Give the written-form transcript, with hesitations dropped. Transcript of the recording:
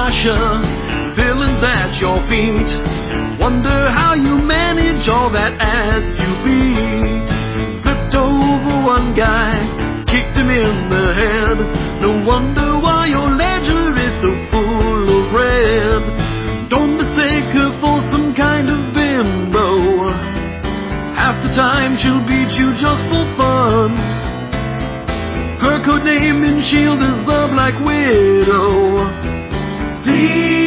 Sasha, villains at your feet. Wonder how you manage all that ass you beat. Flipped over one guy, kicked him in the head. No wonder why your ledger is so full of red. Don't mistake her for some kind of bimbo. Half the time she'll beat you just for fun. Her code name in S.H.I.E.L.D. is the Black Widow. See